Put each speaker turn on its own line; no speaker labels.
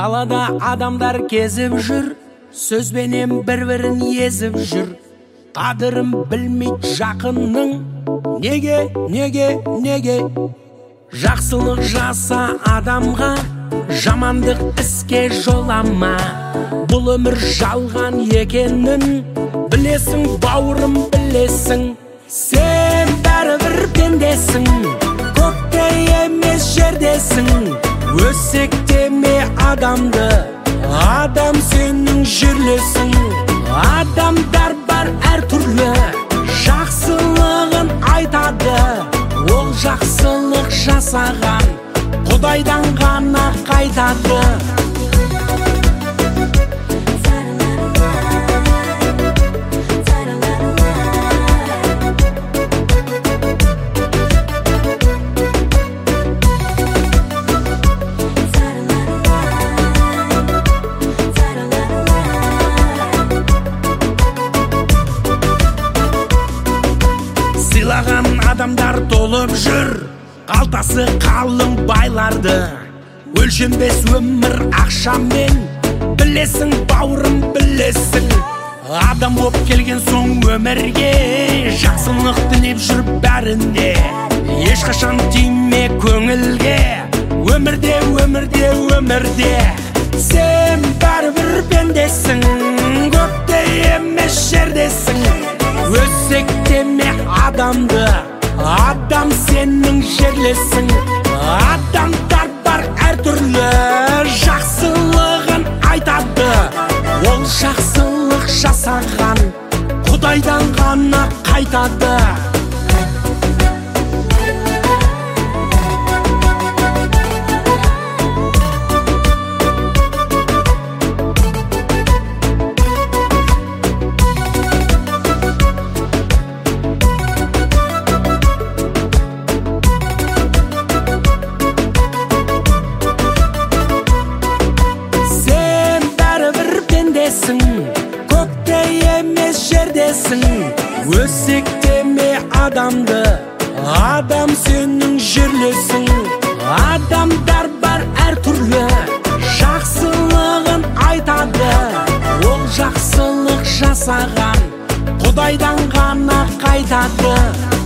Далада адамдар кезіп жүр, сөзбенен бір-бірін езіп жүр. Қадырын білмейді жақынның, неге? Жақсылық жаса адамға, жамандық іске жолама. Бұл өмір жалған екенін білесің, бауырым, білесің. Сен бәрібір пендесің, көкте емес жердесің. Өсектеме адамды, адам сенің жерлесің. Адамдар бар әр түрлі, жақсылығын айтады. Ол жақсылық жасаған Құдайдан ғана қайтады. Сыйлаған адамдар толып жүр, қалтасы қалың байларды. Өлшенбес өмір ақшамен, білесің бауырым, білесің. Адам боп келген соң өмірге, жақсылық тілеп жүр бәрінде. Ешқашан тиме көңілге, өмірде. Сен бәрібір пендесің, көкте емес жердесің. Өсектеме адамды, адам сенің жерлесің. Адамдар бар әр түрлі, жақсылығын айтады. Ол жақсылық жасаған Құдайдан ғана қайтады. Көкте емес жердесің. Өсектеме адамды, адам сенің жерлесің. Адамдар бар әр түрлі, жақсылығын айтады. Ол жақсылық жасаған Құдайдан ғана қайтады.